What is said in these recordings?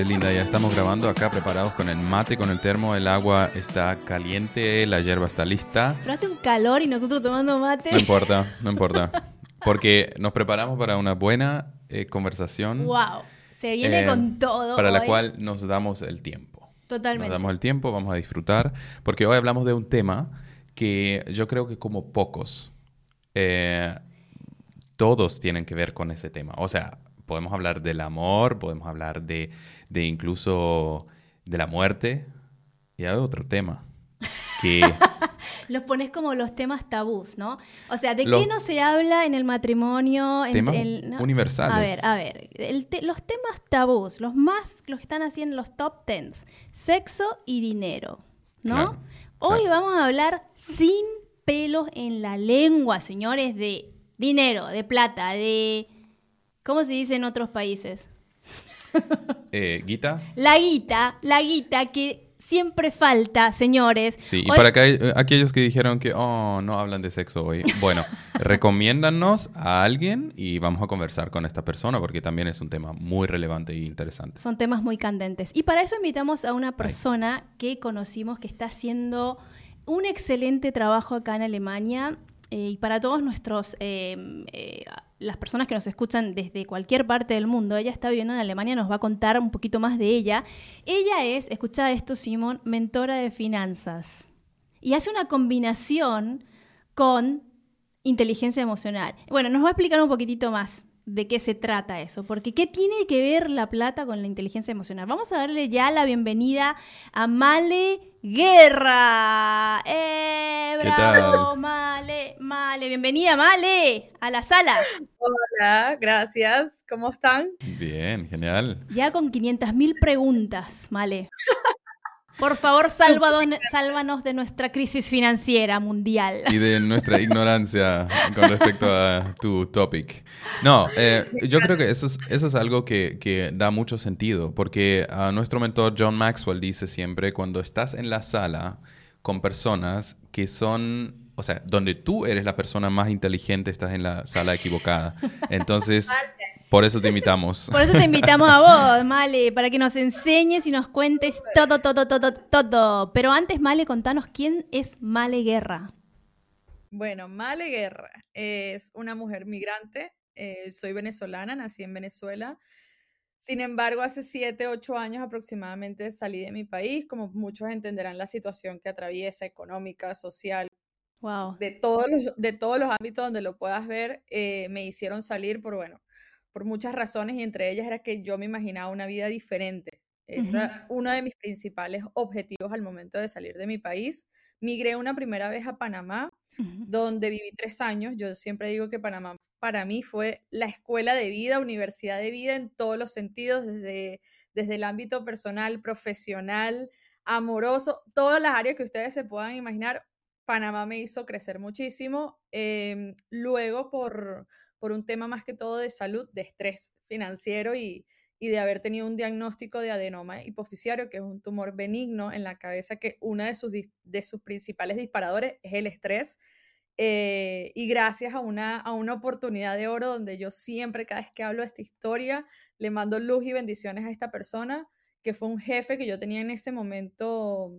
Dale, linda, ya estamos grabando acá, preparados con el mate, con el termo, el agua está caliente, la hierba está lista. Pero hace un calor y nosotros tomando mate. No importa, no importa, porque nos preparamos para una buena conversación ¡Wow! Se viene eh, con todo para la hoy. cual nos damos el tiempo. Nos Totalmente. damos el tiempo, vamos a disfrutar, porque hoy hablamos de un tema que yo creo que como pocos, eh, todos tienen que ver con ese tema. O sea, podemos hablar del amor, podemos hablar de incluso de la muerte, y hay otro tema que Los pones como los temas tabús, ¿no? O sea, ¿de qué los no se habla en el matrimonio? temas ¿No? universales. A ver, los temas tabús, los que están así en los top tens, sexo y dinero, ¿no? Claro, Hoy claro. vamos a hablar sin pelos en la lengua, señores, de dinero, de plata, de... ¿Cómo se dice en otros países? Guita. La guita que siempre falta, señores. Sí, y Hoy- para aquellos que dijeron que no hablan de sexo hoy, bueno, recomiéndanos a alguien y vamos a conversar con esta persona porque también es un tema muy relevante e interesante. Son temas muy candentes. Y para eso invitamos a una Ay. persona que conocimos que está haciendo un excelente trabajo acá en Alemania. Y para todos las personas que nos escuchan desde cualquier parte del mundo, ella está viviendo en Alemania, nos va a contar un poquito más de ella. Ella es, escucha esto, Simón, mentora de finanzas. Y hace una combinación con inteligencia emocional. Bueno, nos va a explicar un poquitito más de qué se trata eso, porque ¿qué tiene que ver la plata con la inteligencia emocional? Vamos a darle ya la bienvenida a Male Guerra. ¿Qué ¡Bravo, tal? Male! Bienvenida, Male, a la sala. Hola, gracias. ¿Cómo están? Bien, genial. Ya con 500.000 preguntas, Male. Por favor, sálvanos de nuestra crisis financiera mundial. Y de nuestra ignorancia con respecto a tu topic. No, yo creo que eso es algo que da mucho sentido, porque nuestro mentor John Maxwell dice siempre, cuando estás en la sala con personas que son, o sea, donde tú eres la persona más inteligente, estás en la sala equivocada. Entonces, por eso te invitamos. Por eso te invitamos a vos, Male, para que nos enseñes y nos cuentes todo. Pero antes, Male, contanos quién es Male Guerra. Bueno, Male Guerra es una mujer migrante. Soy venezolana, nací en Venezuela. Sin embargo, hace 7, 8 años aproximadamente salí de mi país. Como muchos entenderán la situación que atraviesa, económica, social, Wow. de todos los ámbitos donde lo puedas ver, me hicieron salir por muchas razones y entre ellas era que yo me imaginaba una vida diferente. Eso era uno de mis principales objetivos al momento de salir de mi país. Migré una primera vez a Panamá, donde viví 3 años. Yo siempre digo que Panamá para mí fue la escuela de vida, universidad de vida en todos los sentidos, desde el ámbito personal, profesional, amoroso, todas las áreas que ustedes se puedan imaginar. Panamá me hizo crecer muchísimo. Luego, por un tema más que todo de salud, de estrés financiero y de haber tenido un diagnóstico de adenoma hipoficiario, que es un tumor benigno en la cabeza, que uno de sus principales disparadores es el estrés. Y gracias a una oportunidad de oro donde yo siempre, cada vez que hablo de esta historia, le mando luz y bendiciones a esta persona, que fue un jefe que yo tenía en ese momento,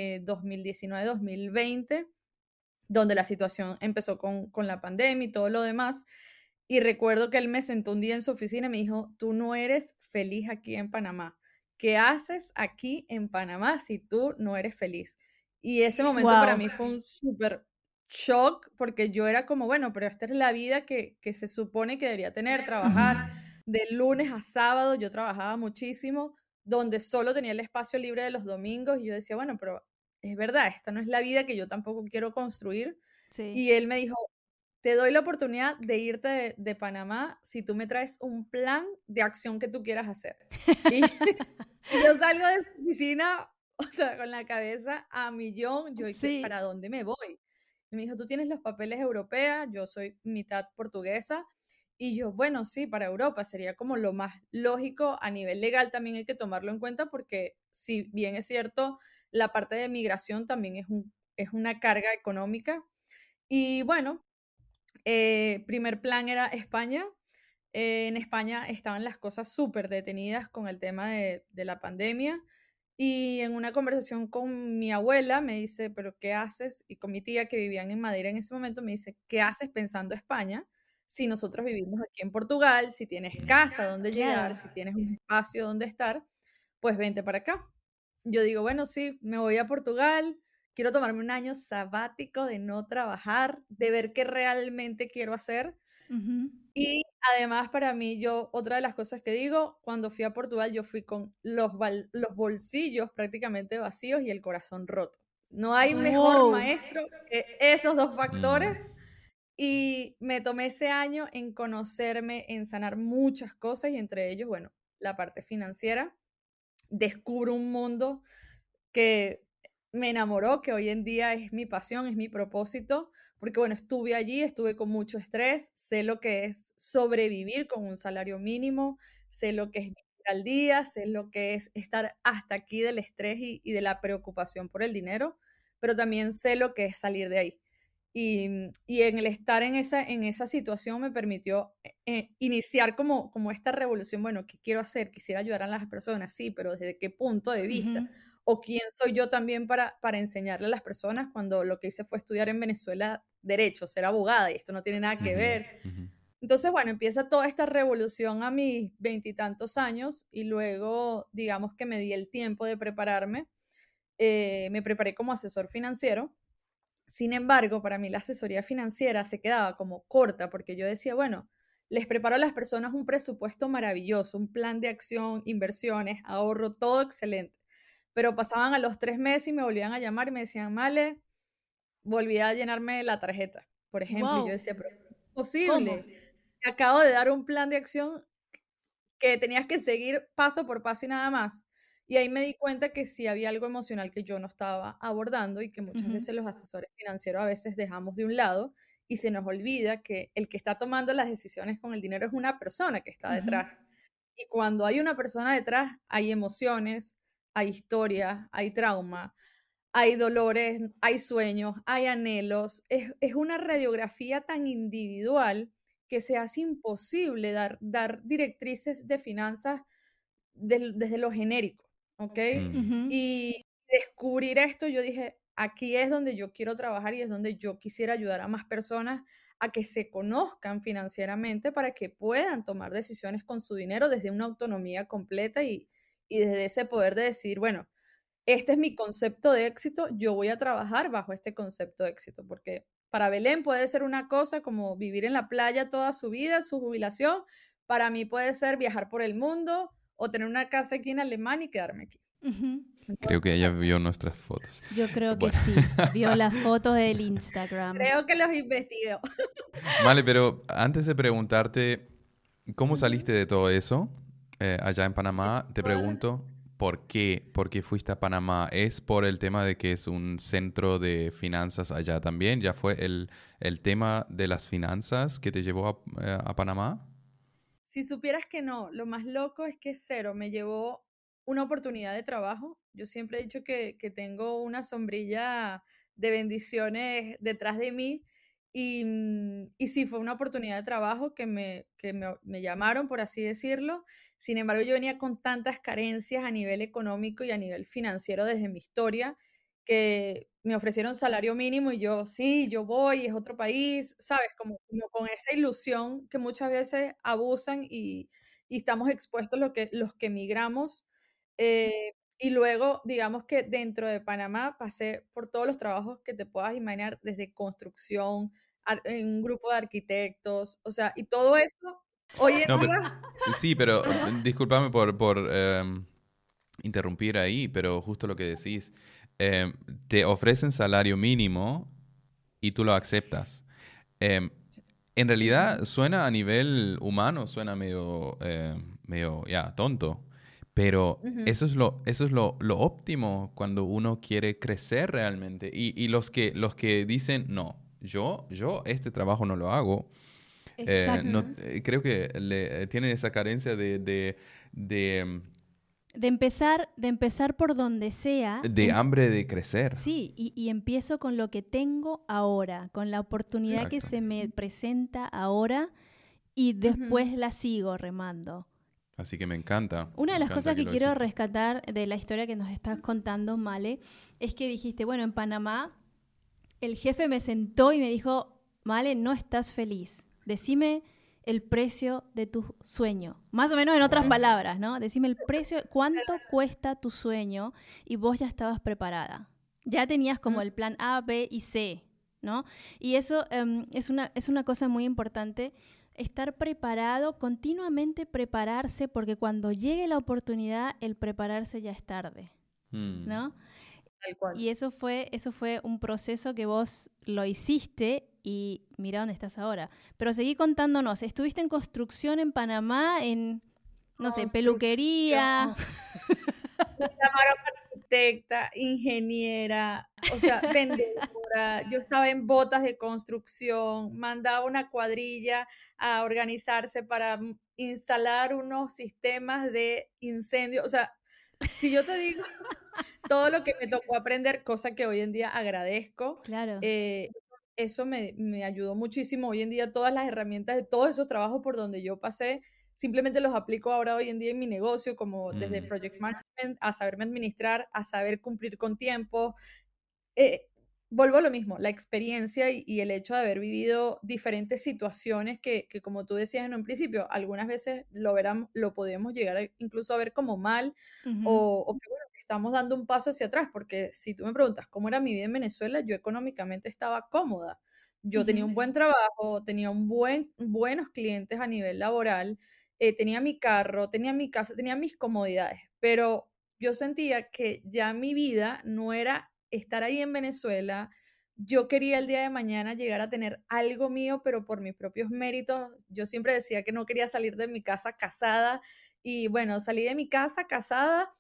2019-2020, donde la situación empezó con la pandemia y todo lo demás. Y recuerdo que él me sentó un día en su oficina y me dijo, tú no eres feliz aquí en Panamá. ¿Qué haces aquí en Panamá si tú no eres feliz? Y ese momento para Wow. mí fue un súper shock porque yo era como, bueno, pero esta es la vida que se supone que debería tener, trabajar de lunes a sábado. Yo trabajaba muchísimo, donde solo tenía el espacio libre de los domingos y yo decía, bueno, pero es verdad, esta no es la vida que yo tampoco quiero construir. Sí. Y él me dijo, te doy la oportunidad de irte de Panamá si tú me traes un plan de acción que tú quieras hacer. Y, y yo salgo de la oficina, o sea, con la cabeza a millón, yo, Sí. ¿para dónde me voy? Y me dijo, tú tienes los papeles europeos, yo soy mitad portuguesa. Y yo, bueno, sí, para Europa sería como lo más lógico. A nivel legal también hay que tomarlo en cuenta porque si bien es cierto, la parte de migración también es una carga económica. Y bueno, primer plan era España. En España estaban las cosas súper detenidas con el tema de la pandemia. Y en una conversación con mi abuela me dice, ¿pero qué haces? Y con mi tía que vivían en Madeira en ese momento me dice, ¿qué haces pensando España si nosotros vivimos aquí en Portugal, si tienes casa donde llegar, Claro. si tienes un espacio donde estar, pues vente para acá. Yo digo, bueno, sí, me voy a Portugal, quiero tomarme un año sabático de no trabajar, de ver qué realmente quiero hacer. Ujú. Y además para mí, otra de las cosas que digo, cuando fui a Portugal, yo fui con los bolsillos prácticamente vacíos y el corazón roto. No hay mejor Wow. maestro que esos dos Mm, factores. Y me tomé ese año en conocerme, en sanar muchas cosas y entre ellos, bueno, la parte financiera. Descubro un mundo que me enamoró, que hoy en día es mi pasión, es mi propósito, porque bueno, estuve allí, estuve con mucho estrés, sé lo que es sobrevivir con un salario mínimo, sé lo que es vivir al día, sé lo que es estar hasta aquí del estrés y de la preocupación por el dinero, pero también sé lo que es salir de ahí. Y en el estar en esa situación me permitió iniciar como esta revolución, bueno, ¿qué quiero hacer? Quisiera ayudar a las personas, sí, pero ¿desde qué punto de vista? Ujú. ¿O quién soy yo también para enseñarle a las personas cuando lo que hice fue estudiar en Venezuela derecho, ser abogada y esto no tiene nada que ujú, ver? ujú. Entonces, bueno, empieza toda esta revolución a mis veintitantos años y luego, digamos que me di el tiempo de prepararme. Me preparé como asesor financiero. Sin embargo, para mí la asesoría financiera se quedaba como corta porque yo decía, bueno, les preparo a las personas un presupuesto maravilloso, un plan de acción, inversiones, ahorro, todo excelente. Pero pasaban a los 3 meses y me volvían a llamar y me decían, Male, volví a llenarme la tarjeta, por ejemplo, y yo Wow. decía, pero ¿cómo es ¿Cómo? posible? Te acabo de dar un plan de acción que tenías que seguir paso por paso y nada más. Y ahí me di cuenta que sí había algo emocional que yo no estaba abordando y que muchas Ujú. veces los asesores financieros a veces dejamos de un lado y se nos olvida que el que está tomando las decisiones con el dinero es una persona que está Ujú. detrás. Y cuando hay una persona detrás, hay emociones, hay historia, hay trauma, hay dolores, hay sueños, hay anhelos. Es una radiografía tan individual que se hace imposible dar directrices de finanzas desde lo genérico, ¿ok? Mm, Ujú. Y descubrir esto, yo dije, aquí es donde yo quiero trabajar y es donde yo quisiera ayudar a más personas a que se conozcan financieramente para que puedan tomar decisiones con su dinero desde una autonomía completa y desde ese poder de decir, bueno, este es mi concepto de éxito, yo voy a trabajar bajo este concepto de éxito, porque para Belén puede ser una cosa como vivir en la playa toda su vida, su jubilación, para mí puede ser viajar por el mundo o tener una casa aquí en Alemania y quedarme aquí. Ujú. creo Entonces, que ella bueno, vio nuestras fotos. Yo creo que Bueno. sí. Vio las fotos del Instagram. creo que los investigué. Vale, pero antes de preguntarte cómo Ujú. saliste de todo eso allá en De Panamá, te todas las- pregunto ¿por qué? ¿Por qué fuiste a Panamá? ¿Es por el tema de que es un centro de finanzas allá también? ¿Ya fue el tema de las finanzas que te llevó a Panamá? Si supieras que no, lo más loco es que cero me llevó una oportunidad de trabajo. Yo siempre he dicho que tengo una sombrilla de bendiciones detrás de mí y sí fue una oportunidad de trabajo que me llamaron, por así decirlo. Sin embargo, yo venía con tantas carencias a nivel económico y a nivel financiero desde mi historia que me ofrecieron salario mínimo y yo, sí, yo voy, es otro país, ¿sabes? Como con esa ilusión que muchas veces abusan y estamos expuestos los que emigramos. Y luego, digamos que dentro de Panamá pasé por todos los trabajos que te puedas imaginar, desde construcción, en un grupo de arquitectos, o sea, y todo eso, hoy en No, pero, día, sí, pero ajá, discúlpame por interrumpir ahí, pero justo lo que decís, em, te ofrecen salario mínimo y tú lo aceptas. Em, en realidad ujú, suena a nivel humano, suena medio ya, tonto, pero ujú, eso es lo óptimo cuando uno quiere crecer realmente. Y los que dicen, no, yo este trabajo no lo hago, Exacto. no, creo que tienen esa carencia De empezar por donde sea. de hambre de crecer. Sí, y empiezo con lo que tengo ahora, con la oportunidad que Exacto. se me presenta ahora y después la sigo remando. Así que me encanta. Una de las cosas que quiero hiciste. rescatar de la historia que nos estás contando, Male, es que dijiste, bueno, en Panamá el jefe me sentó y me dijo, Male, no estás feliz. Decime el precio de tu sueño. Más o menos en otras palabras, ¿no? Decime el precio, cuánto cuesta tu sueño, y vos ya estabas preparada. Ya tenías como el plan A, B y C, ¿no? Y eso es una cosa muy importante, estar preparado, continuamente prepararse, porque cuando llegue la oportunidad, el prepararse ya es tarde, ¿no? Tal cual. Y eso fue un proceso que vos lo hiciste y mira dónde estás ahora. Pero seguí contándonos, estuviste en construcción en Panamá, en, no sé, peluquería. Me llamaron arquitecta, ingeniera, o sea, vendedora. Yo estaba en botas de construcción, mandaba una cuadrilla a organizarse para instalar unos sistemas de incendio. O sea, si yo te digo todo lo que me tocó aprender, cosa que hoy en día agradezco, Claro. eso me ayudó muchísimo. Hoy en día todas las herramientas de todos esos trabajos por donde yo pasé, simplemente los aplico ahora hoy en día en mi negocio, como desde project management, a saberme administrar, a saber cumplir con tiempo. Vuelvo a lo mismo, la experiencia y el hecho de haber vivido diferentes situaciones que, como tú decías en un principio, algunas veces lo podemos llegar incluso a ver como mal, o que bueno, que estamos dando un paso hacia atrás, porque si tú me preguntas cómo era mi vida en Venezuela, yo económicamente estaba cómoda. Yo tenía un buen trabajo, tenía buenos clientes a nivel laboral, tenía mi carro, tenía mi casa, tenía mis comodidades, pero yo sentía que ya mi vida no era estar ahí en Venezuela. Yo quería el día de mañana llegar a tener algo mío, pero por mis propios méritos. Yo siempre decía que no quería salir de mi casa casada, y bueno, salí de mi casa casada.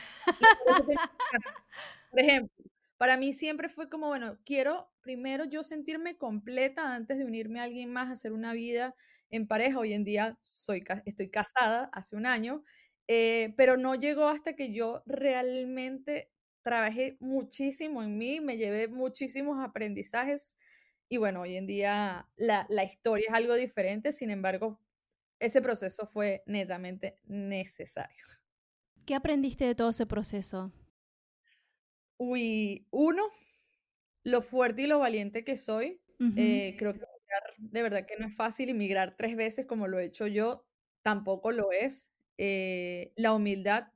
Por ejemplo, para mí siempre fue como, bueno, quiero primero yo sentirme completa antes de unirme a alguien más, hacer una vida en pareja. Hoy en día estoy casada hace un año, pero no llegó hasta que yo realmente trabajé muchísimo en mí, me llevé muchísimos aprendizajes, y bueno, hoy en día la historia es algo diferente. Sin embargo, ese proceso fue netamente necesario. ¿Qué aprendiste de todo ese proceso? Uy, uno, lo fuerte y lo valiente que soy. Creo que emigrar, de verdad que no es fácil, emigrar 3 veces como lo he hecho yo, tampoco lo es. La humildad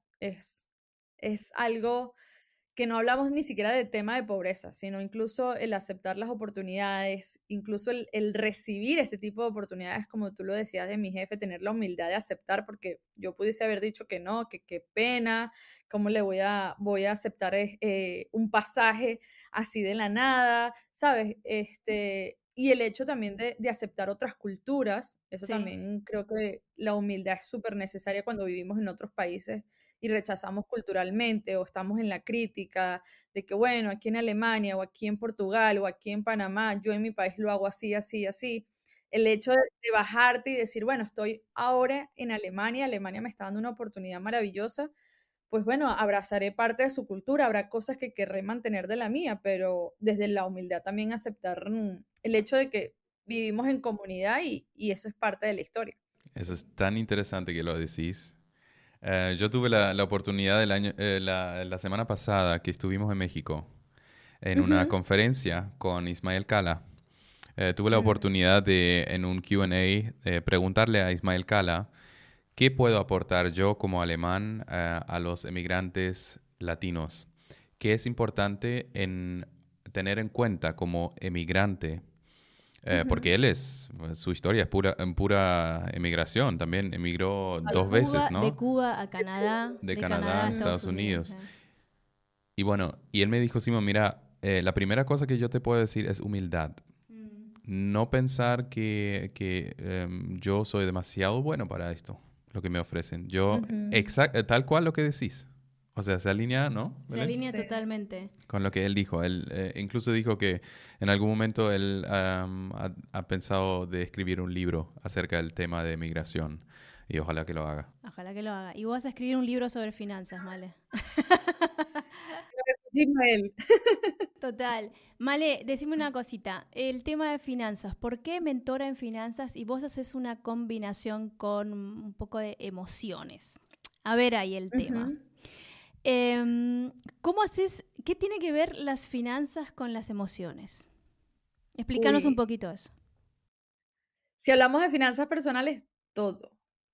es algo que no hablamos ni siquiera del tema de pobreza, sino incluso el aceptar las oportunidades, incluso el recibir este tipo de oportunidades, como tú lo decías de mi jefe, tener la humildad de aceptar, porque yo pudiese haber dicho que no, que qué pena, cómo voy a aceptar un pasaje así de la nada, ¿sabes? Y el hecho también de aceptar otras culturas, eso Sí. también creo que la humildad es súper necesaria cuando vivimos en otros países y rechazamos culturalmente, o estamos en la crítica de que, bueno, aquí en Alemania o aquí en Portugal o aquí en Panamá, yo en mi país lo hago así, así, así. El hecho de bajarte y decir, bueno, estoy ahora en Alemania, Alemania me está dando una oportunidad maravillosa, pues bueno, abrazaré parte de su cultura, habrá cosas que querré mantener de la mía, pero desde la humildad también aceptar el hecho de que vivimos en comunidad, y eso es parte de la historia. Eso es tan interesante que lo decís. Yo tuve la oportunidad la semana pasada que estuvimos en México en una Ujú. conferencia con Ismael Cala. Tuve la oportunidad de, en un Q&A, preguntarle a Ismael Cala qué puedo aportar yo como alemán a los emigrantes latinos. ¿Qué es importante en tener en cuenta como emigrante? Porque su historia es pura emigración. También emigró dos veces, De ¿no? Cuba a Canadá, De de Canadá Canadá a a Estados Estados Unidos. Unidos. Y bueno, y él me dijo, Simón, mira, la primera cosa que yo te puedo decir es humildad. No pensar que yo soy demasiado bueno para esto, lo que me ofrecen. Tal cual lo que decís. O sea, se alinea, ¿no? Se Belén? alinea Sí. totalmente. Con lo que él dijo. Él incluso dijo que en algún momento él ha pensado de escribir un libro acerca del tema de migración. Y ojalá que lo haga. Ojalá que lo haga. Y vos vas a escribir un libro sobre finanzas, Male. Gmail. Total. Male, decime una cosita. El tema de finanzas. ¿Por qué mentora en finanzas y vos haces una combinación con un poco de emociones? A ver ahí el tema. ¿Cómo haces? ¿Qué tiene que ver las finanzas con las emociones? Explícanos un poquito eso. Si hablamos de finanzas personales, todo,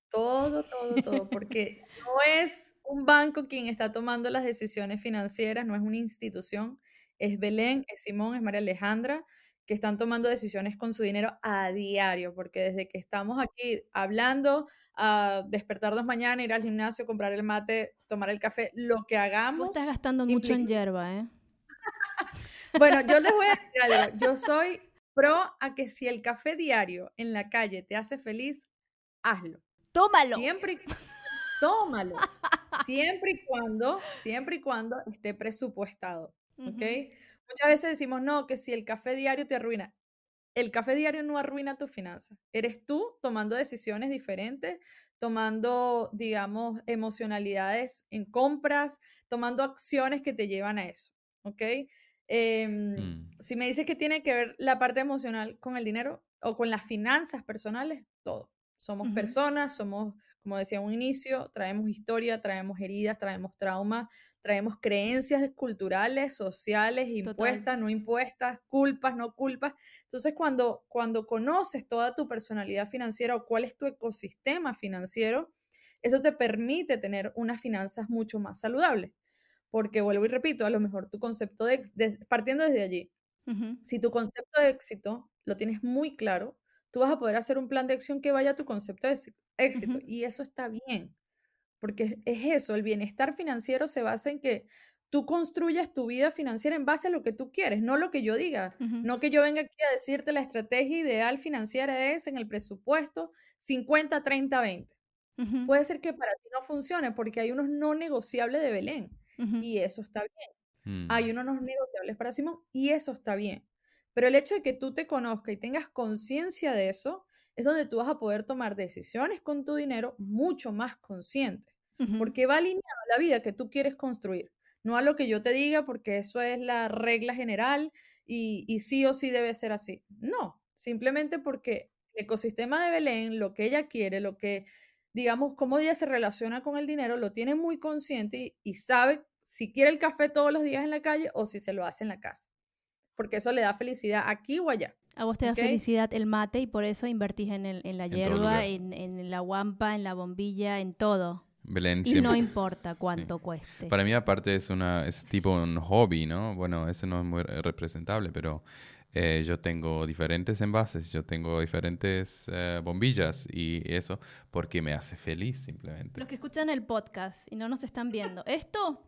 porque no es un banco quien está tomando las decisiones financieras, no es una institución, es Belén, es Simón, es María Alejandra, que están tomando decisiones con su dinero a diario, porque desde que estamos aquí hablando, a despertarnos mañana, ir al gimnasio, comprar el mate, tomar el café, lo que hagamos. Vos estás gastando mucho en hierba, ¿eh? Bueno, yo les voy a decir algo, yo soy pro a que si el café diario en la calle te hace feliz, hazlo. ¡Tómalo! Tómalo. Siempre y cuando esté presupuestado, ¿ok? Muchas veces decimos, no, que si el café diario te arruina. El café diario no arruina tus finanzas. Eres tú tomando decisiones diferentes, tomando, digamos, emocionalidades en compras, tomando acciones que te llevan a eso, ¿ok? Si me dices que tiene que ver la parte emocional con el dinero o con las finanzas personales, todo. Somos personas, somos, como decía en un inicio, traemos historia, traemos heridas, traemos traumas, traemos creencias culturales, sociales, impuestas, no impuestas, culpas, no culpas. Entonces, cuando conoces toda tu personalidad financiera o cuál es tu ecosistema financiero, eso te permite tener unas finanzas mucho más saludables. Porque vuelvo y repito, a lo mejor tu concepto partiendo desde allí, si tu concepto de éxito lo tienes muy claro, tú vas a poder hacer un plan de acción que vaya a tu concepto de éxito. Y eso está bien, porque es eso, el bienestar financiero se basa en que tú construyas tu vida financiera en base a lo que tú quieres, no lo que yo diga, no que yo venga aquí a decirte la estrategia ideal financiera es en el presupuesto 50, 30, 20. Puede ser que para ti no funcione porque hay unos no negociables de Belén y eso está bien. Hay unos no negociables para Simón y eso está bien. Pero el hecho de que tú te conozcas y tengas conciencia de eso es donde tú vas a poder tomar decisiones con tu dinero mucho más consciente, porque va alineado a la vida que tú quieres construir, no a lo que yo te diga porque eso es la regla general y sí o sí debe ser así. No, simplemente porque el ecosistema de Belén, lo que ella quiere, lo que, digamos, cómo ella se relaciona con el dinero, lo tiene muy consciente y sabe si quiere el café todos los días en la calle o si se lo hace en la casa, porque eso le da felicidad aquí o allá. A vos te da felicidad el mate y por eso invertís en la hierba, en la guampa, en la bombilla, en todo. Belén, y no importa cuánto cueste. Para mí aparte es tipo un hobby, ¿no? Bueno, ese no es muy representable, pero yo tengo diferentes envases, yo tengo diferentes bombillas y eso porque me hace feliz simplemente. Los que escuchan el podcast y no nos están viendo, esto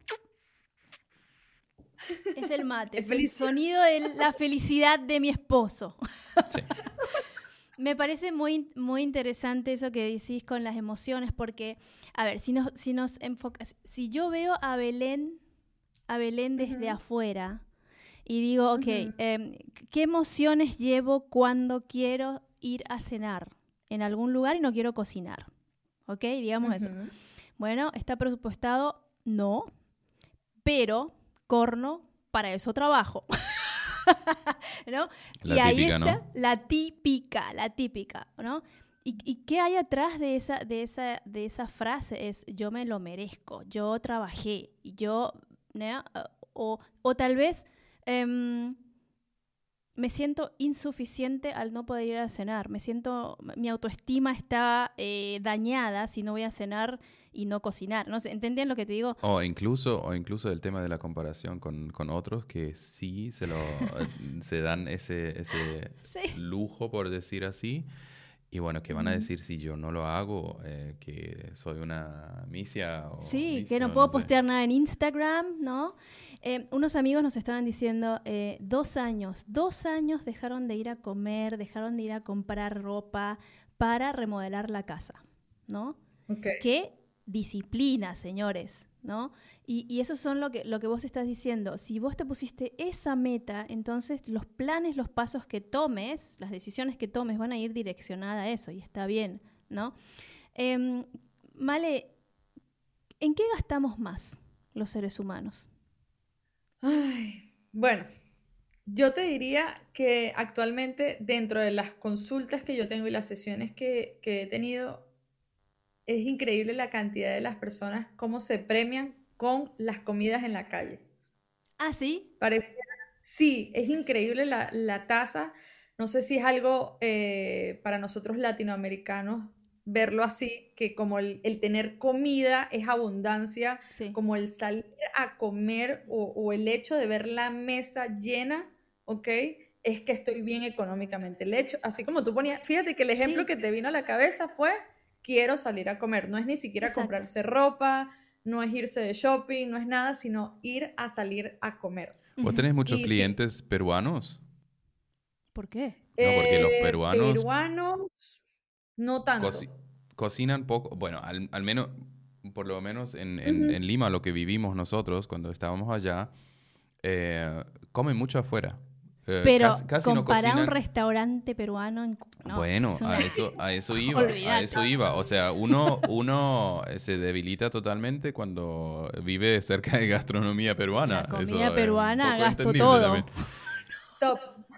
es el mate, es el sonido de la felicidad de mi esposo. Sí. Me parece muy, muy interesante eso que decís con las emociones, porque, a ver, si nos enfocas, si yo veo a Belén desde afuera y digo, ok, ¿qué emociones llevo cuando quiero ir a cenar en algún lugar y no quiero cocinar? ¿Ok? Digamos eso. Bueno, ¿está presupuestado? No, pero corno, para eso trabajo. ¿No? La y ahí típica, está, ¿no? la típica, ¿no? ¿Y qué hay atrás de esa frase? Es yo me lo merezco, yo trabajé, yo, ¿no? O tal vez me siento insuficiente al no poder ir a cenar, mi autoestima está dañada si no voy a cenar y no cocinar. No sé, ¿entendían lo que te digo? O incluso el tema de la comparación con otros que sí se dan ese Sí. lujo, por decir así. Y bueno, que van a decir si yo no lo hago, que soy una misia o sí, misio, que no puedo sé. postear nada en Instagram, ¿no? Unos amigos nos estaban diciendo, 2 años dejaron de ir a comer, dejaron de ir a comprar ropa para remodelar la casa, ¿no? Okay. ¿Qué disciplina, señores? ¿No? Y eso son lo que vos estás diciendo. Si vos te pusiste esa meta, entonces los planes, los pasos que tomes, las decisiones que tomes van a ir direccionadas a eso y está bien, ¿no? Male, ¿en qué gastamos más los seres humanos? Ay, bueno, yo te diría que actualmente dentro de las consultas que yo tengo y las sesiones que he tenido, es increíble la cantidad de las personas cómo se premian con las comidas en la calle. Ah, sí. Parece, sí, es increíble la tasa. No sé si es algo para nosotros latinoamericanos verlo así, que como el tener comida es abundancia, Sí. como el salir a comer o el hecho de ver la mesa llena, ¿ok? Es que estoy bien económicamente. El hecho, así como tú ponías, fíjate que el ejemplo Sí, que te vino a la cabeza fue, quiero salir a comer. No es ni siquiera exacto. comprarse ropa, no es irse de shopping, no es nada, sino ir a salir a comer. ¿Vos Ujú. tenés muchos Y sí, clientes peruanos? ¿Por qué? No, porque los peruanos peruanos, no tanto. coci- cocinan poco. Bueno, al menos, por lo menos Ujú. en Lima, lo que vivimos nosotros cuando estábamos allá, comen mucho afuera. Pero Casi no comparar un cocinan. restaurante peruano no, Bueno, es una... a Olvídate. eso iba. O sea, uno se debilita totalmente cuando vive cerca de gastronomía La peruana. comida Eso es un peruana poco gasto entendible también. todo. Top.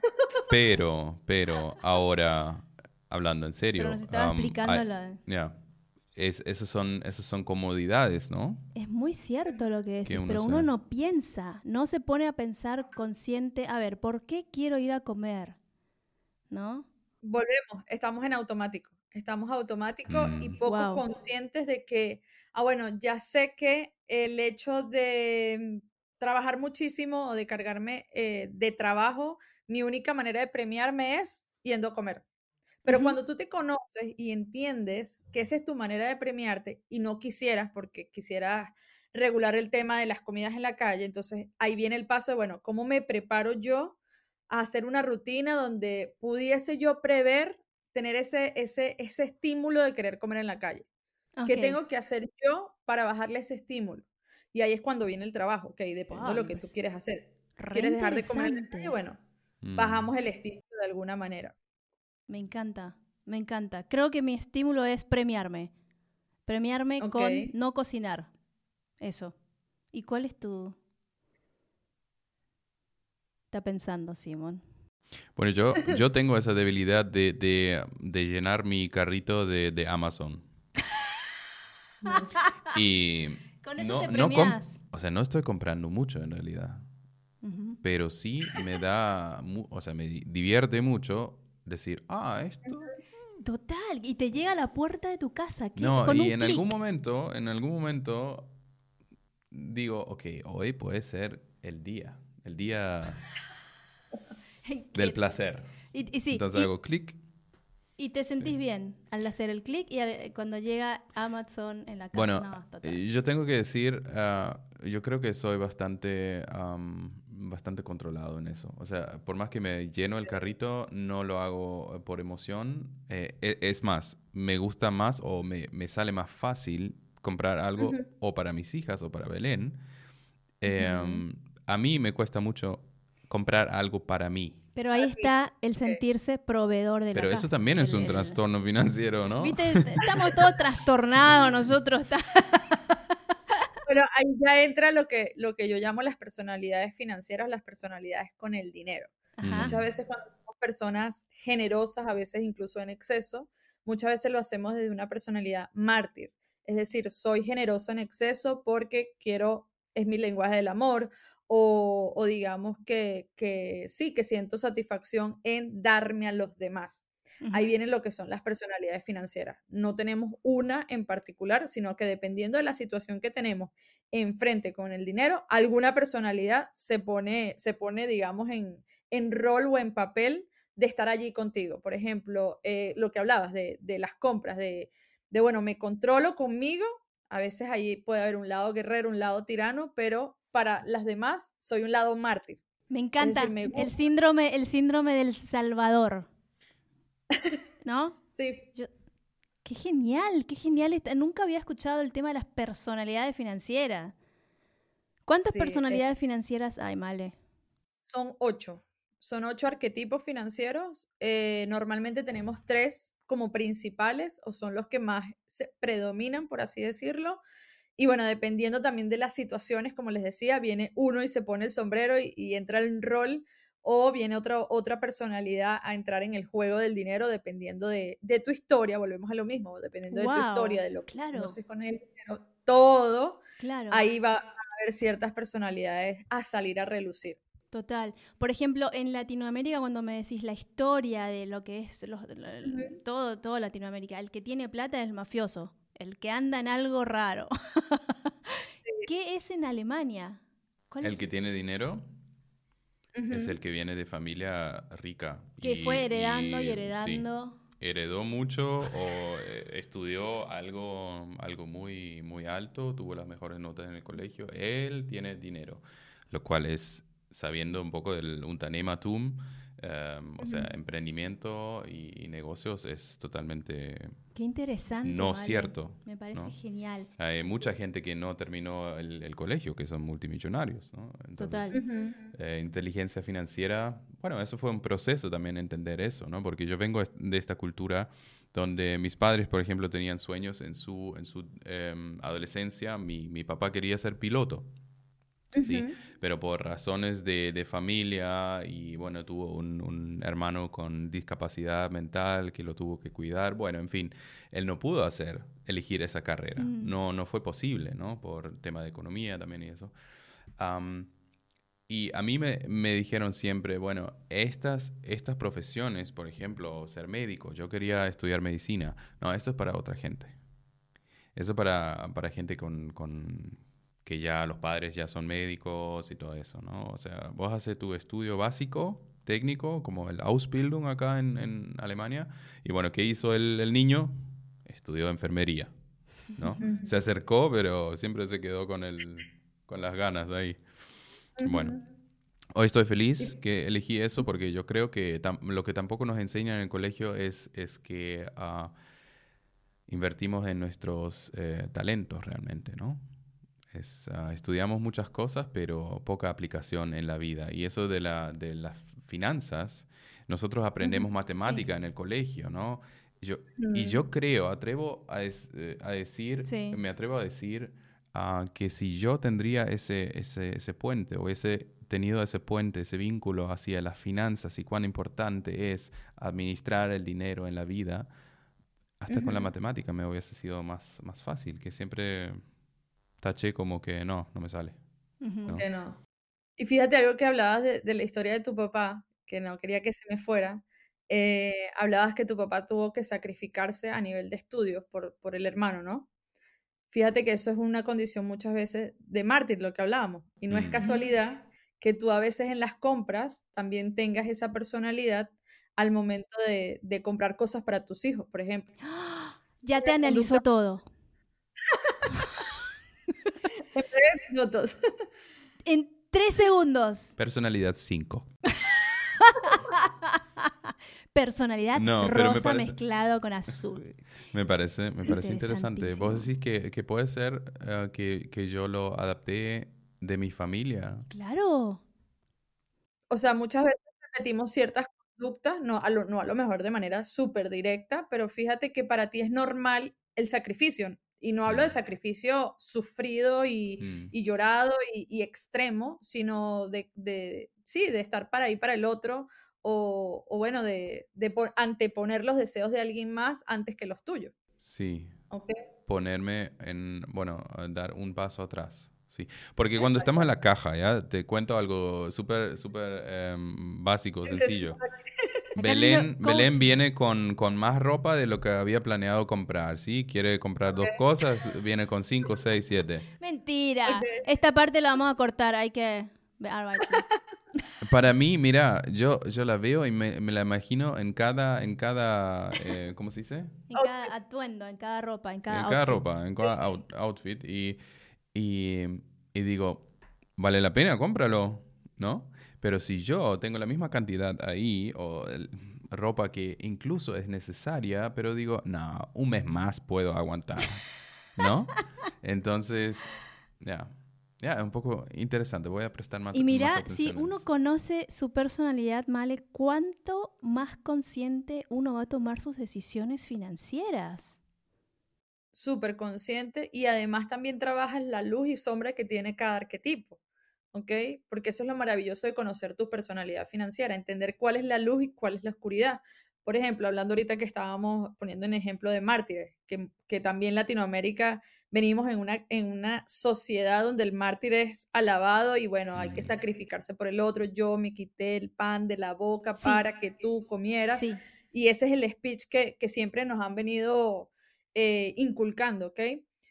Pero, ahora, hablando en Pero serio, nos estaba explicando ya, esas son comodidades, ¿no? Es muy cierto lo que Que decís, uno pero se... uno no piensa, no se pone a pensar consciente, a ver, ¿por qué quiero ir a comer? ¿No? Volvemos, estamos automático y Mm, poco Wow. conscientes de que, bueno, ya sé que el hecho de trabajar muchísimo o de cargarme de trabajo, mi única manera de premiarme es yendo a comer. Pero Ujú. cuando tú te conoces y entiendes que esa es tu manera de premiarte y no quisieras, porque quisieras regular el tema de las comidas en la calle, entonces ahí viene el paso de, bueno, ¿cómo me preparo yo a hacer una rutina donde pudiese yo prever tener ese estímulo de querer comer en la calle? ¿Qué Ok. tengo que hacer yo para bajarle ese estímulo? Y ahí es cuando viene el trabajo, ok, depende de Wow, lo que tú quieres hacer. re ¿Quieres dejar de comer en la calle? interesante. Bueno, mm. bajamos el estímulo de alguna manera. Me encanta, me encanta. Creo que mi estímulo es premiarme. Premiarme Ok. con no cocinar. Eso. ¿Y cuál es tu... Está pensando, Simón? Bueno, yo tengo esa debilidad de llenar mi carrito de Amazon. Y Con eso te no premias. o sea, no estoy comprando mucho en realidad, Ujú. pero sí me da, o sea, me divierte mucho decir, esto. Total, y te llega a la puerta de tu casa, ¿qué? No, Con y un clic. en algún momento digo, ok, hoy puede ser el día del Que- placer. y sí, Entonces hago clic. y te Sí. sentís bien al hacer el clic y cuando llega Amazon en la casa. Bueno, No, total. yo tengo que decir, yo creo que soy bastante controlado en eso. O sea, por más que me lleno el carrito, no lo hago por emoción. Es más, me gusta más o me sale más fácil comprar algo Ujú, o para mis hijas o para Belén. ujú. A mí me cuesta mucho comprar algo para mí. Pero ahí Para ti. está el Ok. sentirse proveedor de la Pero eso casa. también es un trastorno financiero, ¿no? ¿Viste? Estamos todos trastornados nosotros. Bueno, ahí ya entra lo que yo llamo las personalidades financieras, las personalidades con el dinero. Ajá. Muchas Mm, veces cuando somos personas generosas, a veces incluso en exceso, muchas veces lo hacemos desde una personalidad mártir. Es decir, soy generoso en exceso porque quiero, es mi lenguaje del amor, o digamos que sí, que siento satisfacción en darme a los demás. Ahí Ujú. vienen lo que son las personalidades financieras. No tenemos una en particular, sino que dependiendo de la situación que tenemos enfrente con el dinero, alguna personalidad se pone digamos, en rol o en papel de estar allí contigo. Por ejemplo, lo que hablabas de las compras, bueno, me controlo conmigo, a veces ahí puede haber un lado guerrero, un lado tirano, pero para las demás soy un lado mártir. Me Es decir, encanta me gusta, el síndrome del Salvador, ¿no? sí, Yo, qué genial, qué genial. Nunca había escuchado el tema de las personalidades financieras. ¿Cuántas sí, personalidades financieras hay, Male? son 8. Son 8 arquetipos financieros. Normalmente tenemos 3 como principales o son los que más predominan, por así decirlo. Y bueno, dependiendo también de las situaciones, como les decía, viene uno y se pone el sombrero y entra en rol, o viene otra personalidad a entrar en el juego del dinero, dependiendo de tu historia, volvemos a lo mismo, dependiendo de tu historia, de lo que claro, conoces con el dinero, todo, claro. ahí va a haber ciertas personalidades a salir a relucir. Total. Por ejemplo, en Latinoamérica, cuando me decís la historia de lo que es todo Latinoamérica, el que tiene plata es el mafioso, el que anda en algo raro. ¿Qué es en Alemania? El que tiene dinero es el que viene de familia rica. Que fue heredando y sí, heredando. heredó mucho o estudió algo muy, muy alto, tuvo las mejores notas en el colegio. Él tiene dinero, lo cual es, sabiendo un poco del Unternehmertum, o sea, emprendimiento y negocios, es totalmente Qué interesante. no Vale. cierto. Me parece ¿no? genial. Hay mucha gente que no terminó el colegio, que son multimillonarios. ¿no? Entonces, Total. inteligencia financiera, bueno, eso fue un proceso también entender eso, ¿no? Porque yo vengo de esta cultura donde mis padres, por ejemplo, tenían sueños en su adolescencia. Mi papá quería ser piloto. Sí, pero por razones de familia y bueno, tuvo un hermano con discapacidad mental que lo tuvo que cuidar. Bueno, en fin, él no pudo elegir esa carrera. No fue posible, ¿no? Por tema de economía también y eso. Y a mí me dijeron siempre, bueno, estas profesiones, por ejemplo, ser médico, yo quería estudiar medicina. No, esto es para otra gente. Eso para gente con que ya los padres ya son médicos y todo eso, ¿no? O sea, vos haces tu estudio básico, técnico, como el Ausbildung acá en Alemania. Y bueno, ¿qué hizo el niño? Estudió enfermería, ¿no? Se acercó, pero siempre se quedó con las ganas de ahí. Bueno, hoy estoy feliz que elegí eso porque yo creo que lo que tampoco nos enseñan en el colegio es que invertimos en nuestros talentos realmente, ¿no? Estudiamos muchas cosas, pero poca aplicación en la vida. Y eso de las finanzas, nosotros aprendemos matemática en el colegio, ¿no? Y yo creo, me atrevo a decir que si yo tendría ese puente o tenido ese puente, ese vínculo hacia las finanzas y cuán importante es administrar el dinero en la vida, hasta con la matemática me hubiese sido más fácil, que siempre taché como que no me sale. ¿no? Que no. Y fíjate algo que hablabas de la historia de tu papá, que no quería que se me fuera. Hablabas que tu papá tuvo que sacrificarse a nivel de estudios por el hermano, ¿no? Fíjate que eso es una condición muchas veces de mártir, lo que hablábamos. Y no es casualidad que tú a veces en las compras también tengas esa personalidad al momento de comprar cosas para tus hijos, por ejemplo. Ya te analizó todo. En 3 minutos. En 3 segundos. Personalidad 5. Personalidad No, pero rosa mezclado con azul. Me parece interesante. Vos decís que puede ser que yo lo adapté de mi familia. Claro. O sea, muchas veces repetimos ciertas conductas, no a lo mejor de manera súper directa, pero fíjate que para ti es normal el sacrificio. Y no hablo de sacrificio sufrido y llorado y extremo, sino de estar para ahí para el otro o bueno, de anteponer los deseos de alguien más antes que los tuyos. Sí. Okay. Ponerme dar un paso atrás. Sí, porque cuando estamos en la caja, ya te cuento algo súper básico, sencillo. Belén viene con más ropa de lo que había planeado comprar, ¿sí? Quiere comprar 2 cosas, viene con 5, 6, 7. Mentira. Esta parte la vamos a cortar, hay que... Para mí, mira, yo la veo y me la imagino en cada ¿cómo se dice? En cada atuendo, en cada ropa, en cada outfit. Ropa, en cada outfit. Y digo, ¿vale la pena? Cómpralo, ¿no? Pero si yo tengo la misma cantidad ahí, o ropa que incluso es necesaria, pero digo, no, un mes más puedo aguantar, ¿no? Entonces, ya, es un poco interesante. Voy a prestar más atención. Y mira, si uno conoce su personalidad, Male, ¿cuánto más consciente uno va a tomar sus decisiones financieras? súper consciente y además también trabajas la luz y sombra que tiene cada arquetipo, ¿ok? Porque eso es lo maravilloso de conocer tu personalidad financiera, entender cuál es la luz y cuál es la oscuridad. Por ejemplo, hablando ahorita que estábamos poniendo un ejemplo de mártires, que también Latinoamérica venimos en una sociedad donde el mártir es alabado y bueno, hay que sacrificarse por el otro. Yo me quité el pan de la boca Sí. para que tú comieras. Sí. Y ese es el speech que siempre nos han venido inculcando, ¿ok?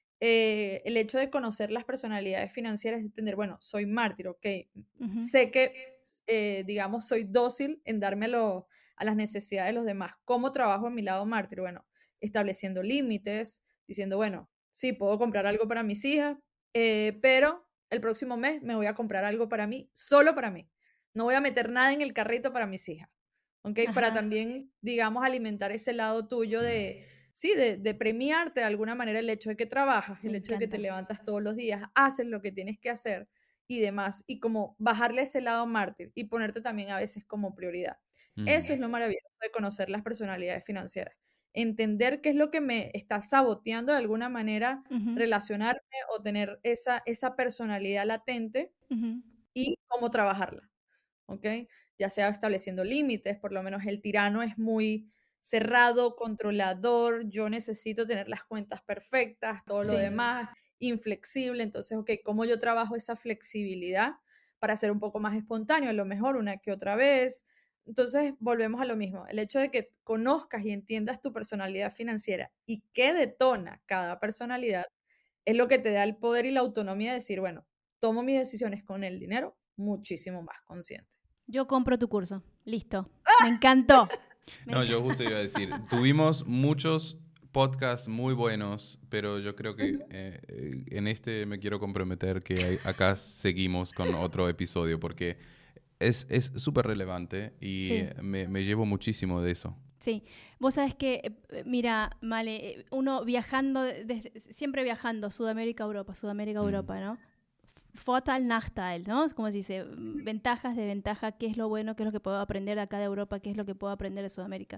El hecho de conocer las personalidades financieras es entender, bueno, soy mártir, ¿ok? Ujú. Sé que, digamos, soy dócil en darme a las necesidades de los demás. ¿Cómo trabajo en mi lado mártir? Bueno, estableciendo límites, diciendo, bueno, sí, puedo comprar algo para mis hijas, pero el próximo mes me voy a comprar algo para mí, solo para mí. No voy a meter nada en el carrito para mis hijas. ¿Ok? Para Ajá. también, digamos, alimentar ese lado tuyo sí, de premiarte de alguna manera el hecho de que trabajas, el Me hecho de que te encanta. levantas todos los días, haces lo que tienes que hacer y demás, y como bajarle ese lado mártir y ponerte también a veces como prioridad. Eso es lo maravilloso de conocer las personalidades financieras. Entender qué es lo que me está saboteando de alguna manera Ujú. relacionarme o tener esa personalidad latente Ujú. y cómo trabajarla. ¿Ok? Ya sea estableciendo límites, por lo menos el tirano es muy cerrado, controlador, yo necesito tener las cuentas perfectas, todo lo Sí. demás, inflexible, entonces, ok, ¿cómo yo trabajo esa flexibilidad para ser un poco más espontáneo, a lo mejor una que otra vez? Entonces, volvemos a lo mismo, el hecho de que conozcas y entiendas tu personalidad financiera y qué detona cada personalidad es lo que te da el poder y la autonomía de decir, bueno, tomo mis decisiones con el dinero muchísimo más consciente. Yo compro tu curso. Listo. Me encantó. Me No, yo enc- justo iba a decir, tuvimos muchos podcasts muy buenos, pero yo creo que en este me quiero comprometer que acá seguimos con otro episodio porque es súper relevante y Sí, me llevo muchísimo de eso. sí. Vos sabés que, mira, Male, uno viajando, siempre viajando, Sudamérica, Sudamérica, Mm. Europa, ¿no? Vorteil, Nachteil, ¿no? Es como se dice, ventajas, desventajas, qué es lo bueno, qué es lo que puedo aprender de acá de Europa, qué es lo que puedo aprender de Sudamérica.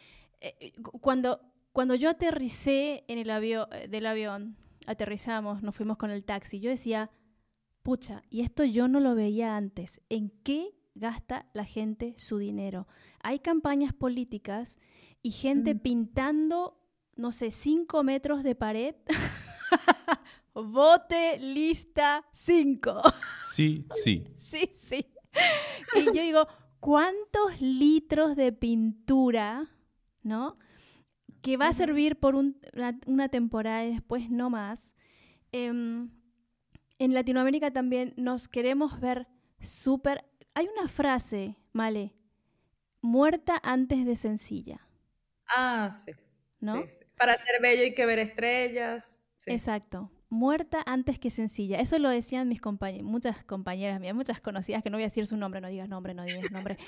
Cuando yo aterricé en el del avión, aterrizamos, nos fuimos con el taxi, yo decía, pucha, y esto yo no lo veía antes. ¿En qué gasta la gente su dinero? Hay campañas políticas y gente pintando, no sé, 5 metros de pared. Vote lista 5. Sí, sí. Sí, sí. Y yo digo, ¿cuántos litros de pintura, ¿no? Que va a servir por una temporada y después no más. En Latinoamérica también nos queremos ver súper... Hay una frase, Male, muerta antes de sencilla, Ah, sí, ¿no? sí, sí. Para ser bello hay que ver estrellas. Sí. Exacto. Muerta antes que sencilla. Eso lo decían mis compañeras, muchas compañeras mías, muchas conocidas, que no voy a decir su nombre, no digas nombre, no digas nombre.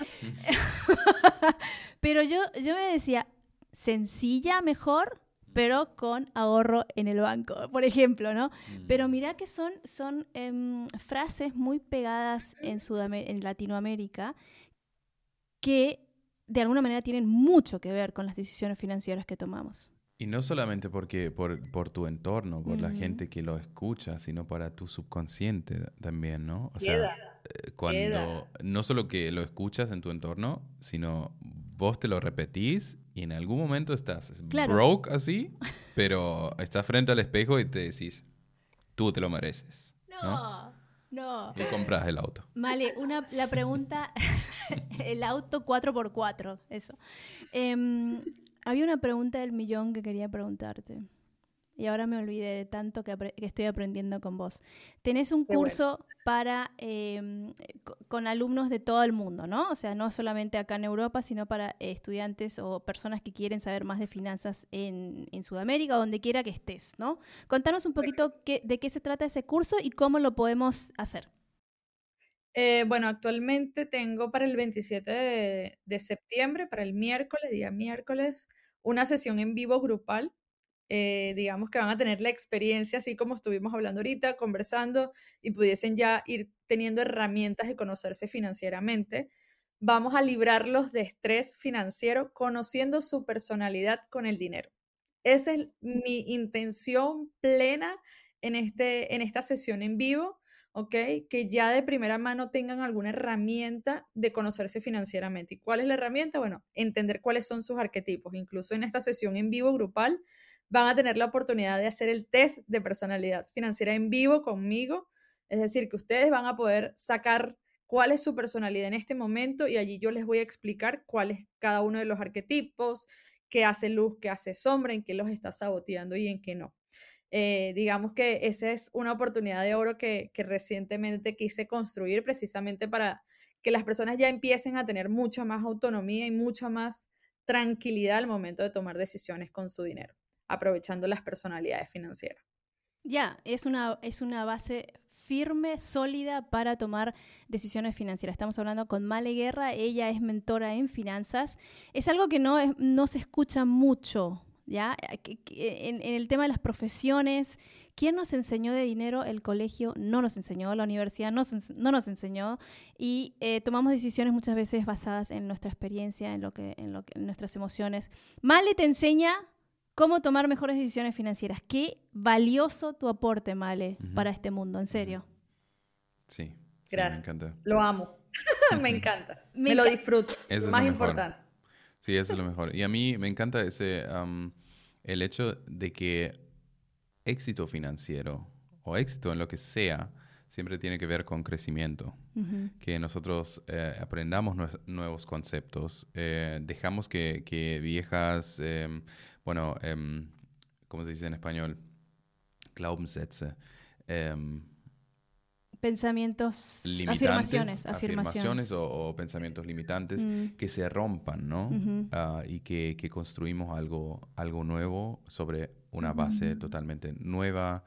Pero yo me decía, sencilla mejor, pero con ahorro en el banco, por ejemplo, ¿no? Pero mira que son frases muy pegadas en Latinoamérica que de alguna manera tienen mucho que ver con las decisiones financieras que tomamos. Y no solamente porque por tu entorno, por la Ujú. gente que lo escucha, sino para tu subconsciente también, ¿no? O Queda, sea, cuando no solo que lo escuchas en tu entorno, sino vos te lo repetís y en algún momento estás Claro. broke así, pero estás frente al espejo y te decís, tú te lo mereces, ¿no? No. Y compras el auto. Vale, la pregunta, el auto 4x4, eso. Había una pregunta del millón que quería preguntarte. Y ahora me olvidé de tanto que estoy aprendiendo con vos. Tenés un qué bueno. curso para con alumnos de todo el mundo, ¿no? O sea, no solamente acá en Europa, sino para estudiantes o personas que quieren saber más de finanzas en Sudamérica o donde quiera que estés, ¿no? Contanos un poquito de qué se trata ese curso y cómo lo podemos hacer. Bueno, actualmente tengo para el 27 de septiembre, para el miércoles, día miércoles, una sesión en vivo grupal. Digamos que van a tener la experiencia, así como estuvimos hablando ahorita, conversando, y pudiesen ya ir teniendo herramientas de conocerse financieramente. Vamos a librarlos de estrés financiero, conociendo su personalidad con el dinero. Esa es mi intención plena en esta sesión en vivo, ¿ok? Que ya de primera mano tengan alguna herramienta de conocerse financieramente. ¿Y cuál es la herramienta? Bueno, entender cuáles son sus arquetipos. Incluso en esta sesión en vivo grupal van a tener la oportunidad de hacer el test de personalidad financiera en vivo conmigo. Es decir, que ustedes van a poder sacar cuál es su personalidad en este momento y allí yo les voy a explicar cuál es cada uno de los arquetipos, qué hace luz, qué hace sombra, en qué los está saboteando y en qué no. Digamos que esa es una oportunidad de oro que recientemente quise construir precisamente para que las personas ya empiecen a tener mucha más autonomía y mucha más tranquilidad al momento de tomar decisiones con su dinero, aprovechando las personalidades financieras. Ya, es una base firme, sólida para tomar decisiones financieras. Estamos hablando con Male Guerra, ella es mentora en finanzas. Es algo que no se escucha mucho, ¿ya? En el tema de las profesiones, ¿quién nos enseñó de dinero? El colegio no nos enseñó, la universidad no nos enseñó y tomamos decisiones muchas veces basadas en nuestra experiencia, en nuestras emociones. Male te enseña cómo tomar mejores decisiones financieras. Qué valioso tu aporte, Male, para este mundo, en serio. Sí, Gracias. me encanta. Lo amo. Me encanta. Me lo disfruto. Eso es más lo mejor. importante. Sí, eso es lo mejor. Y a mí me encanta el hecho de que éxito financiero o éxito en lo que sea siempre tiene que ver con crecimiento. Que nosotros aprendamos nuevos conceptos, dejamos que viejas, ¿cómo se dice en español? Glaubenssätze. Pensamientos, Limitantes, afirmaciones. o pensamientos limitantes que se rompan, ¿no? Y que construimos algo nuevo sobre una base totalmente nueva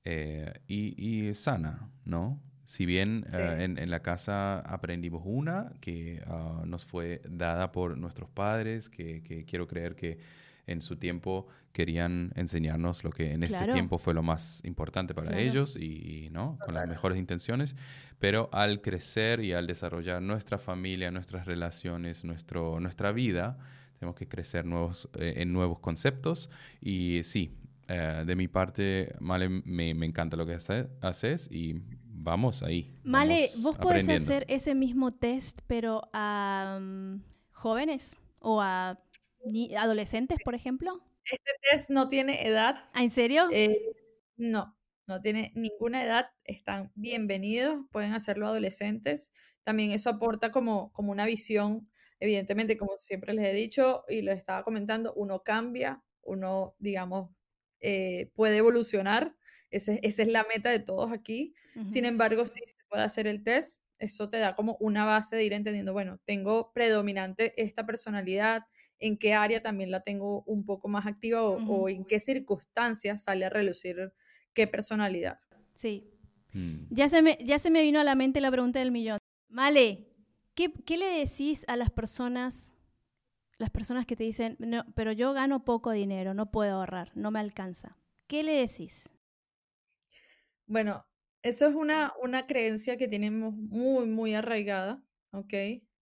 y sana, ¿no? Si bien Sí. en la casa aprendimos una que nos fue dada por nuestros padres, que quiero creer que en su tiempo querían enseñarnos lo que en este Claro. tiempo fue lo más importante para Claro. ellos y ¿no? Con las mejores intenciones, pero al crecer y al desarrollar nuestra familia, nuestras relaciones, nuestra vida, tenemos que crecer en nuevos conceptos y sí, de mi parte, Male, me encanta lo que haces y vamos ahí. Male, vamos vos podés aprendiendo. hacer ese mismo test, pero a jóvenes o a adolescentes, por ejemplo. Este test no tiene edad. ¿Ah, en serio? No tiene ninguna edad. Están bienvenidos. Pueden hacerlo adolescentes. También eso aporta como una visión. Evidentemente, como siempre les he dicho y les estaba comentando, uno cambia, uno, digamos, puede evolucionar. Esa es la meta de todos aquí. Sin embargo, sí se puede hacer el test. Eso te da como una base de ir entendiendo, bueno, tengo predominante esta personalidad, en qué área también la tengo un poco más activa o en qué circunstancias sale a relucir qué personalidad. Sí. Ya se me vino a la mente la pregunta del millón. Male, ¿qué le decís a las personas que te dicen, no, pero yo gano poco dinero, no puedo ahorrar, no me alcanza? ¿Qué le decís? Bueno, eso es una creencia que tenemos muy, muy arraigada, ¿ok?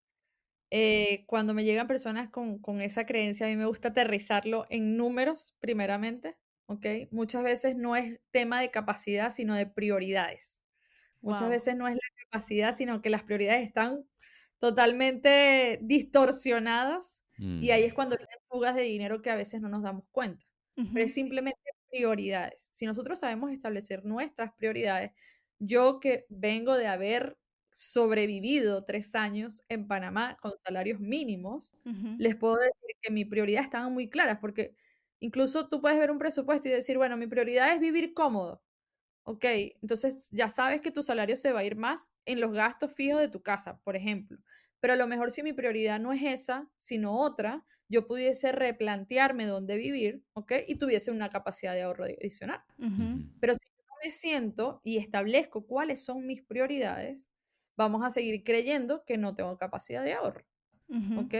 Cuando me llegan personas con esa creencia, a mí me gusta aterrizarlo en números, primeramente, ¿ok? Muchas veces no es tema de capacidad, sino de prioridades. Muchas Wow. veces no es la capacidad, sino que las prioridades están totalmente distorsionadas y ahí es cuando vienen fugas de dinero que a veces no nos damos cuenta. Pero es simplemente prioridades. Si nosotros sabemos establecer nuestras prioridades, yo que vengo de haber sobrevivido 3 años en Panamá con salarios mínimos, les puedo decir que mis prioridades estaban muy claras, porque incluso tú puedes ver un presupuesto y decir, bueno, mi prioridad es vivir cómodo. Ok, entonces ya sabes que tu salario se va a ir más en los gastos fijos de tu casa, por ejemplo. Pero a lo mejor si mi prioridad no es esa, sino otra, yo pudiese replantearme dónde vivir, ¿ok? Y tuviese una capacidad de ahorro adicional. Pero si yo no me siento y establezco cuáles son mis prioridades, vamos a seguir creyendo que no tengo capacidad de ahorro, ¿ok?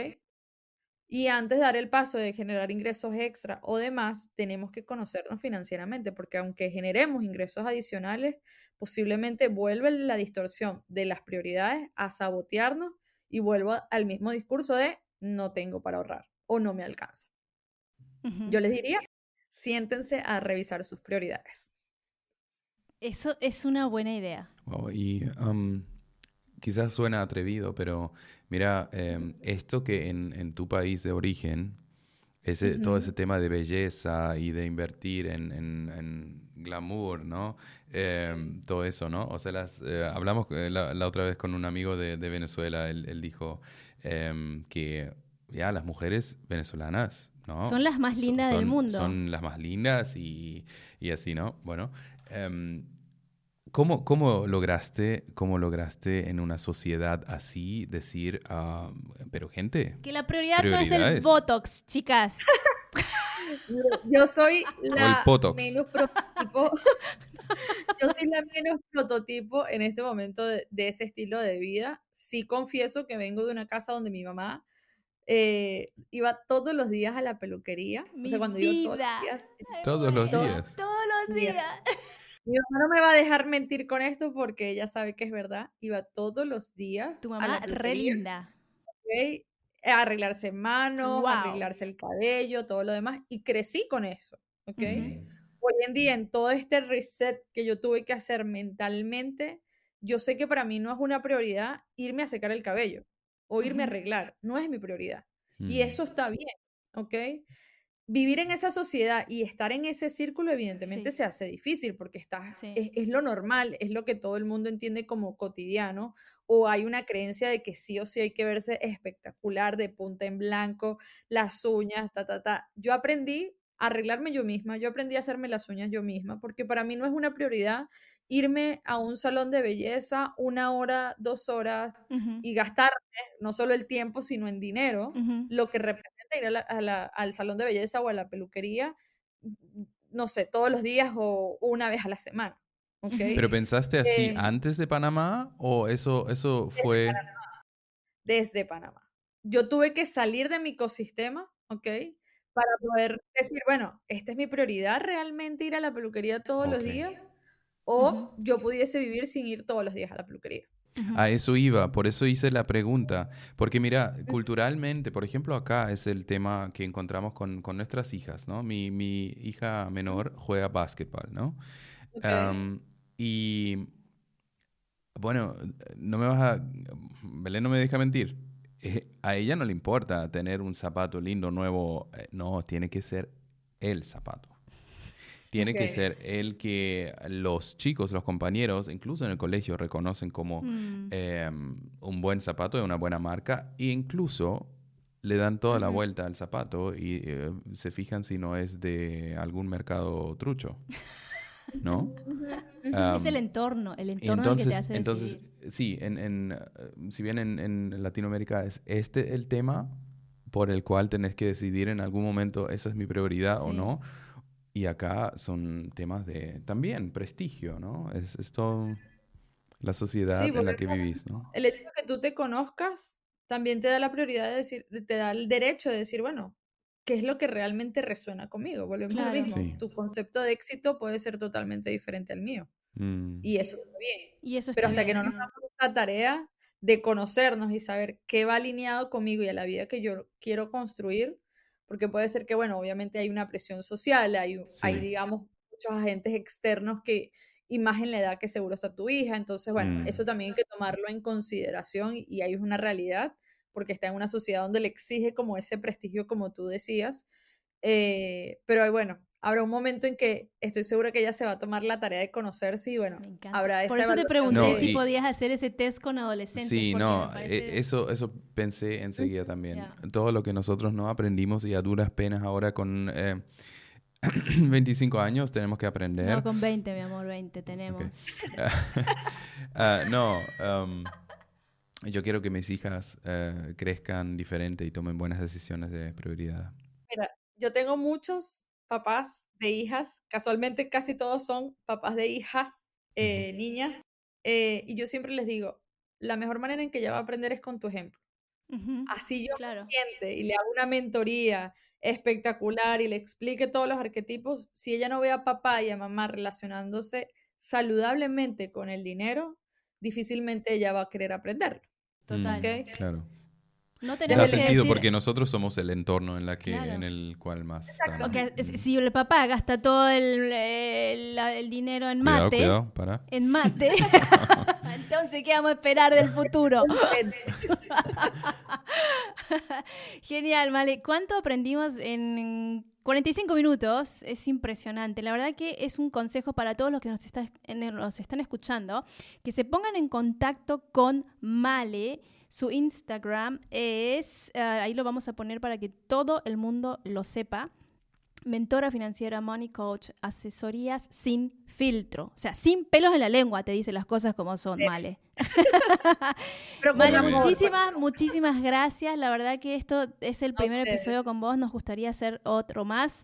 Y antes de dar el paso de generar ingresos extra o demás, tenemos que conocernos financieramente, porque aunque generemos ingresos adicionales, posiblemente vuelve la distorsión de las prioridades a sabotearnos y vuelvo al mismo discurso de no tengo para ahorrar o no me alcanza. Yo les diría, siéntense a revisar sus prioridades. Eso es una buena idea. Wow, y quizás suena atrevido, pero mira, esto que en tu país de origen, todo ese tema de belleza y de invertir en glamour, ¿no? Todo eso, ¿no? O sea, hablamos la otra vez con un amigo de Venezuela, él dijo que ya las mujeres venezolanas, ¿no? Son las más lindas del mundo. Son las más lindas y así, ¿no? Bueno, ¿cómo lograste en una sociedad así decir, pero gente, Que la prioridad no es el prioridades? Botox, chicas. Yo soy O el la Potox. menos prototipo. Yo soy la menos prototipo en este momento de ese estilo de vida. Sí confieso que vengo de una casa donde mi mamá iba todos los días a la peluquería. Mi O sea, cuando digo todos los vida. días, Ay, Todos los bueno, días. Todos los Días. días. mi mamá no me va a dejar mentir con esto porque ella sabe que es verdad. Iba todos los días Tu a mamá la re peluquería, linda. ¿ok? A arreglarse manos, Wow. a arreglarse el cabello, todo lo demás. Y crecí con eso, ¿ok? Ujú. Hoy en día, en todo este reset que yo tuve que hacer mentalmente, yo sé que para mí no es una prioridad irme a secar el cabello o irme a Ujú. arreglar. No es mi prioridad. Y Mm. eso está bien, ¿ok? Vivir en esa sociedad y estar en ese círculo, evidentemente, Sí. se hace difícil porque Sí. es lo normal, es lo que todo el mundo entiende como cotidiano, o hay una creencia de que sí o sí hay que verse espectacular, de punta en blanco, las uñas, ta, ta, ta. Yo aprendí a arreglarme yo misma, yo aprendí a hacerme las uñas yo misma, porque para mí no es una prioridad irme a un salón de belleza 1 hora, 2 horas Ujú. y gastarme no solo el tiempo, sino en dinero, Ujú. lo que representa ir al salón de belleza o a la peluquería, no sé, todos los días o una vez a la semana, ¿ok? Ujú. ¿Pero pensaste así Em, antes de Panamá o eso desde fue? Panamá. Desde Panamá. Yo tuve que salir de mi ecosistema, ¿ok? Para poder decir, bueno, esta es mi prioridad, realmente ir a la peluquería todos los Ok. días, Ujú. o yo pudiese vivir sin ir todos los días a la peluquería. Ujú. A eso iba, por eso hice la pregunta. Porque mira, Ujú. culturalmente, por ejemplo, acá es el tema que encontramos con nuestras hijas, ¿no? Mi hija menor juega básquetbol, ¿no? Ok. Y bueno, no me vas a... Belén no me deja mentir. A ella no le importa tener un zapato lindo, nuevo. No, tiene que ser el zapato. Tiene que Ok. ser el que los chicos, los compañeros, incluso en el colegio, reconocen como Mm. un buen zapato de una buena marca e incluso le dan toda la Ujú. vuelta al zapato y se fijan si no es de algún mercado trucho, ¿no? Ujú. Es el Ujú. entorno Y el que te entonces, hace entonces decidir. sí, si bien en Latinoamérica es este el tema por el cual tenés que decidir en algún momento, esa es mi prioridad o Sí. no. Y acá son temas de también prestigio, ¿no? Es todo la Sí, sociedad en porque la que vivís, ¿no? el hecho de que tú te conozcas también te da la prioridad de decir, te da el derecho de decir, bueno, ¿qué es lo que realmente resuena conmigo? Volvemos a lo Claro. mismo. Sí. Tu concepto de éxito puede ser totalmente diferente al mío. Mm, Y eso está bien. Y eso Pero está hasta que bien. no nos damos esa tarea de conocernos y saber qué va alineado conmigo y a la vida que yo quiero construir, porque puede ser que, bueno, obviamente hay una presión social, hay sí. digamos, muchos agentes externos que, y más en la edad que seguro está tu hija, entonces, bueno, Mm, eso también hay que tomarlo en consideración y ahí es una realidad, porque está en una sociedad donde le exige como ese prestigio, como tú decías, pero bueno, habrá un momento en que estoy segura que ella se va a tomar la tarea de conocerse y bueno, Me encanta. habrá Por esa eso te evaluación pregunté No, de... si y podías hacer ese test con adolescentes, sí, porque me no, parece... eso pensé enseguida Ujú. también. Ya. Todo lo que nosotros no aprendimos y a duras penas ahora con 25 años tenemos que No, aprender. con 20, mi amor, 20 Ok. tenemos. No, yo quiero que mis hijas crezcan diferente y tomen buenas decisiones de prioridad. Mira, yo tengo muchos papás de hijas, casualmente casi todos son papás de hijas, Ujú. niñas, y yo siempre les digo, la mejor manera en que ella va a aprender es con tu ejemplo. Ujú. Así yo me Claro. siente y le hago una mentoría espectacular y le explique todos los arquetipos, si ella no ve a papá y a mamá relacionándose saludablemente con el dinero, difícilmente ella va a querer aprenderlo, Total. ¿ok? Claro. No Da tenemos que sentido decir... porque nosotros somos el entorno Claro. en el cual más Exacto. están. Porque si el papá gasta todo el dinero en Cuidado, mate, cuidado, para. entonces, ¿qué vamos a esperar del futuro? Genial, Male. ¿Cuánto aprendimos en 45 minutos? Es impresionante. La verdad que es un consejo para todos los que nos están escuchando, que se pongan en contacto con Male. Su Instagram es, ahí lo vamos a poner para que todo el mundo lo sepa. Mentora financiera, money coach, asesorías sin filtro. O sea, sin pelos en la lengua, te dice las cosas como son, Male. Pero con Male, amor. muchísimas gracias. La verdad que esto es el primer ustedes. episodio con vos. Nos gustaría hacer otro más.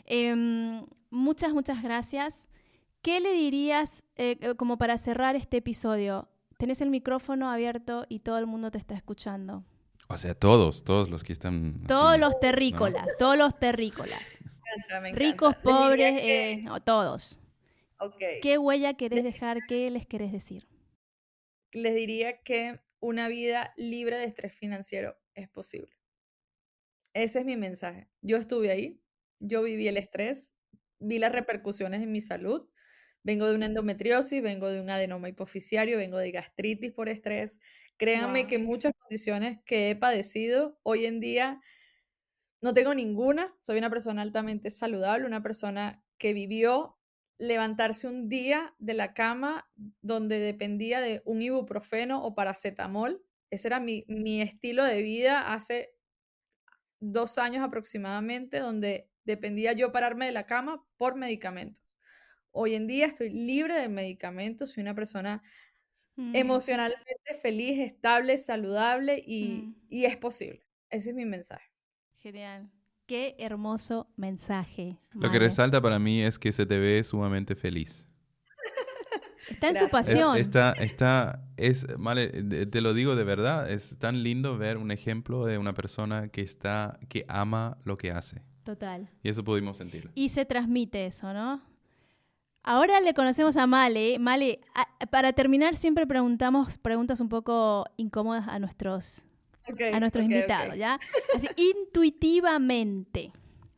Muchas gracias. ¿Qué le dirías como para cerrar este episodio? Tenés el micrófono abierto y todo el mundo te está escuchando. O sea, todos los que están... Todos así, los terrícolas, ¿no? todos los terrícolas. Me encanta. Ricos, Les diría pobres, que- no, todos. ok. ¿Qué huella querés dejar? ¿Qué les querés decir? Les diría que una vida libre de estrés financiero es posible. Ese es mi mensaje. Yo estuve ahí, yo viví el estrés, vi las repercusiones en mi salud. Vengo de una endometriosis, vengo de un adenoma hipoficiario, vengo de gastritis por estrés. Créanme Wow. que muchas condiciones que he padecido hoy en día no tengo ninguna. Soy una persona altamente saludable, una persona que vivió levantarse un día de la cama donde dependía de un ibuprofeno o paracetamol. Ese era mi estilo de vida hace 2 años aproximadamente, donde dependía yo pararme de la cama por medicamentos. Hoy en día estoy libre de medicamentos, soy una persona emocionalmente feliz, estable, saludable y es posible. Ese es mi mensaje. Genial. Qué hermoso mensaje. Lo que Male. resalta para mí es que se te ve sumamente feliz. Está en su Gracias. pasión. Male, te lo digo de verdad, es tan lindo ver un ejemplo de una persona que ama lo que hace. Total. Y eso pudimos sentirlo. Y se transmite eso, ¿no? Ahora le conocemos a Male. Male, para terminar siempre preguntamos preguntas un poco incómodas a nuestros invitados, ¿ya? Así, intuitivamente.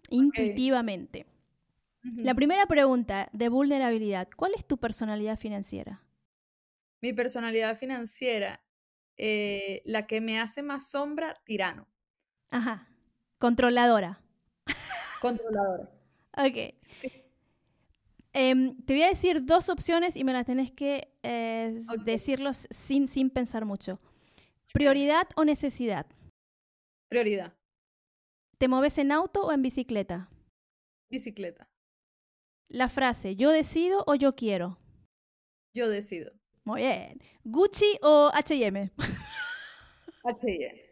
La primera pregunta de vulnerabilidad. ¿Cuál es tu personalidad financiera? Mi personalidad financiera, la que me hace más sombra, tirano. Ajá. Controladora. Controladora. Ok. Sí. Te voy a decir 2 opciones y me las tenés que Ok. decirlos sin pensar mucho. ¿Prioridad o necesidad? Prioridad. ¿Te moves en auto o en bicicleta? Bicicleta. La frase, ¿yo decido o yo quiero? Yo decido. Muy bien. ¿Gucci o H&M? H&M.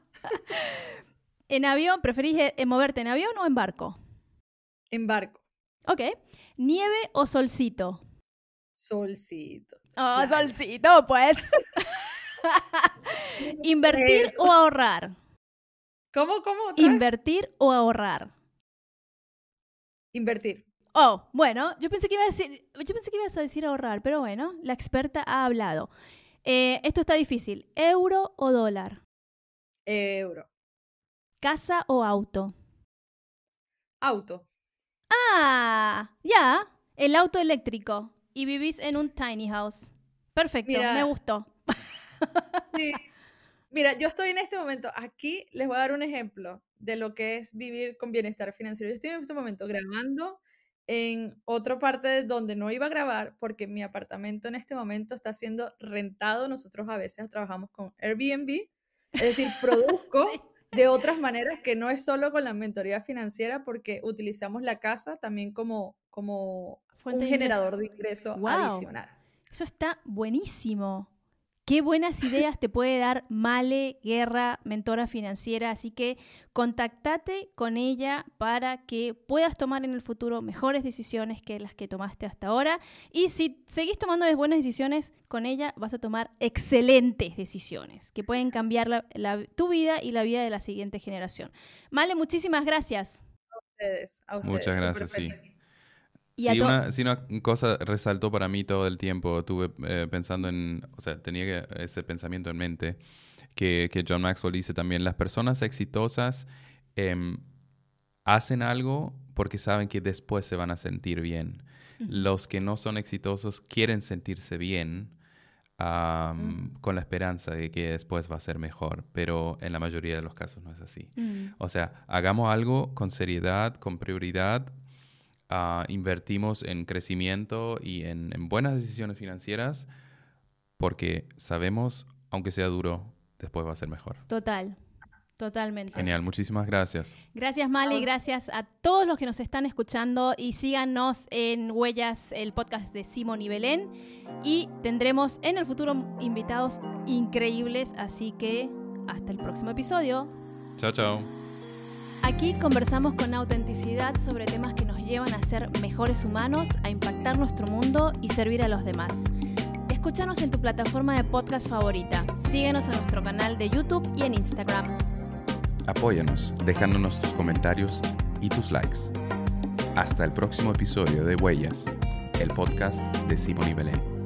¿En avión? ¿Preferís moverte en avión o en barco? En barco. Ok. ¿Nieve o solcito? Solcito. Oh, Claro. solcito, pues. ¿Invertir Eso. o ahorrar? ¿Cómo? ¿Otra vez? ¿Invertir o ahorrar? Invertir. Oh, bueno, yo pensé que ibas a decir ahorrar, pero bueno, la experta ha hablado. Esto está difícil. ¿Euro o dólar? Euro. ¿Casa o auto? Auto. Ah, ya, el auto eléctrico. Y vivís en un tiny house. Perfecto, Mira. me gustó. Sí. Mira, yo estoy en este momento, aquí les voy a dar un ejemplo de lo que es vivir con bienestar financiero. Yo estoy en este momento grabando en otra parte donde no iba a grabar porque mi apartamento en este momento está siendo rentado. Nosotros a veces trabajamos con Airbnb, es decir, produzco Sí. de otras maneras que no es solo con la mentoría financiera porque utilizamos la casa también como Fuente un de ingreso. generador de ingreso Wow. adicional. Eso está buenísimo. Qué buenas ideas te puede dar Male Guerra, mentora financiera. Así que contactate con ella para que puedas tomar en el futuro mejores decisiones que las que tomaste hasta ahora. Y si seguís tomando buenas decisiones con ella, vas a tomar excelentes decisiones que pueden cambiar tu vida y la vida de la siguiente generación. Male, muchísimas gracias. A ustedes, Muchas súper gracias, sí. feliz. Y sí, una cosa resaltó para mí todo el tiempo. Estuve pensando o sea, tenía ese pensamiento en mente, que John Maxwell dice también, las personas exitosas hacen algo porque saben que después se van a sentir bien. Los que no son exitosos quieren sentirse bien con la esperanza de que después va a ser mejor, pero en la mayoría de los casos no es así. O sea, hagamos algo con seriedad, con prioridad, invertimos en crecimiento y en buenas decisiones financieras porque sabemos, aunque sea duro, después va a ser mejor. Totalmente. Genial, muchísimas gracias. Gracias, Mali, gracias a todos los que nos están escuchando y síganos en Huellas, el podcast de Simón y Belén, y tendremos en el futuro invitados increíbles, así que hasta el próximo episodio. Chao, chao. Aquí conversamos con autenticidad sobre temas que nos llevan a ser mejores humanos, a impactar nuestro mundo y servir a los demás. Escúchanos en tu plataforma de podcast favorita. Síguenos en nuestro canal de YouTube y en Instagram. Apóyanos dejándonos tus comentarios y tus likes. Hasta el próximo episodio de Huellas, el podcast de Simón y Belén.